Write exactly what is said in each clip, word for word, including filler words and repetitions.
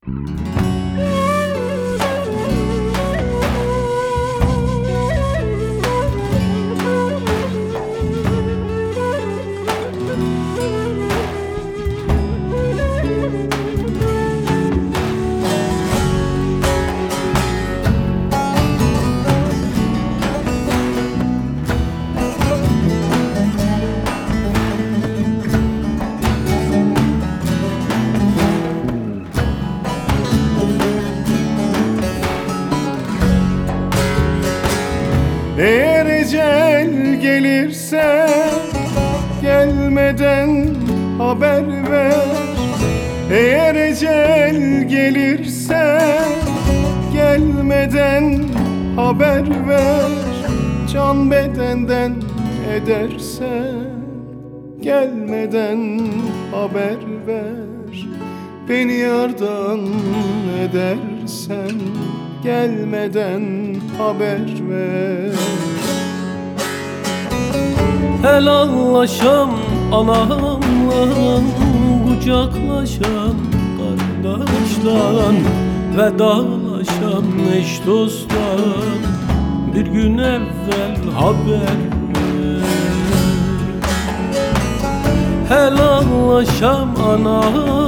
Eğer ecel gelirse gelmeden haber ver. Eğer ecel gelirse gelmeden haber ver. Can bedenden ederse gelmeden haber ver. Beni yardan edersen gelmeden haber ver. Helallaşam anamla, kucaklaşam kardeşlan, vedalaşam eş dostlar. Bir gün evvel haber ver. Helallaşam anamla,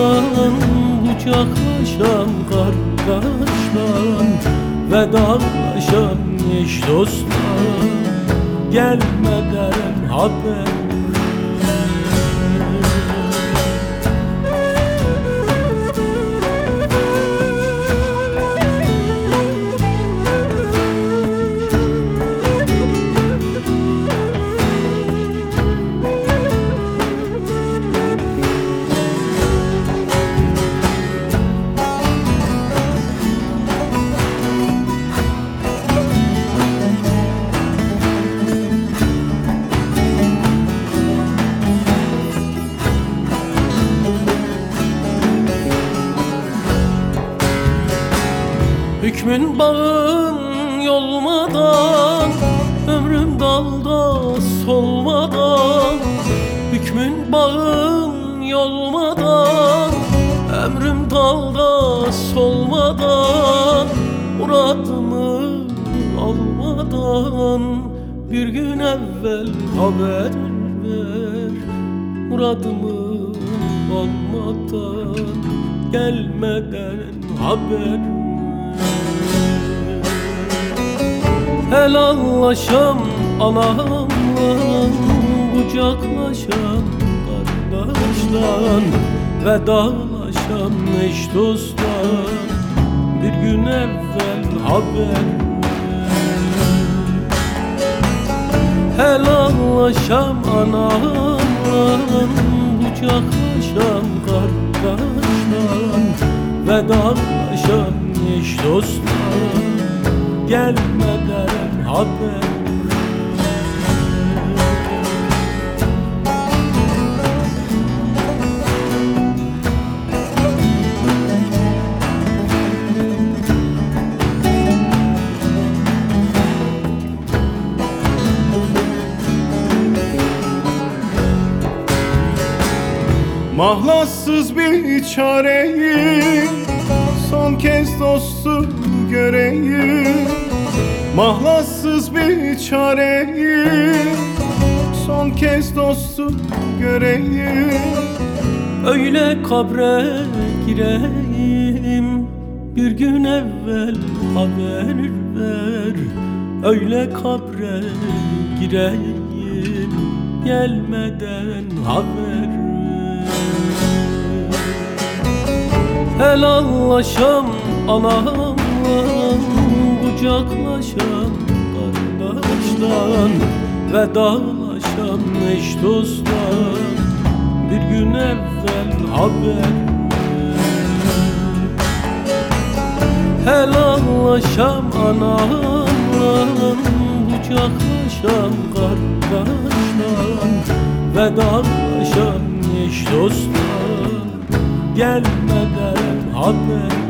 kucaklaşam kardeşlan, vedalaşam eş dostlar. Gelmeden haber. Hükmün bağın yolmadan, ömrüm dalda solmadan. Hükmün bağın yolmadan, ömrüm dalda solmadan. Muradımı almadan bir gün evvel haber ver. Muradımı almadan gelmeden haber ver. Helallaşam anamla, kucaklaşam kardeşlan, vedalaşam eş dostlar. Bir gün evvel haber ver. Helallaşam anamla, kucaklaşam kardeşlan, vedalaşam eş dostlar. Gelmeden haber. Mahlassız bir çareyim, son kez dostu göreyim. Mahlassız bir çareyim, son kez dostu göreyim. Öyle kabre gireyim, bir gün evvel haber ver. Öyle kabre gireyim, gelmeden haber ver. Helallaşam anamla, kucaklaşam kardeşlan, vedalaşam eş dostlar. Bir gün evvel haber ver. Helallaşam anamla, kucaklaşam kardeşlan, vedalaşam eş dostlar. Gelmeden haber.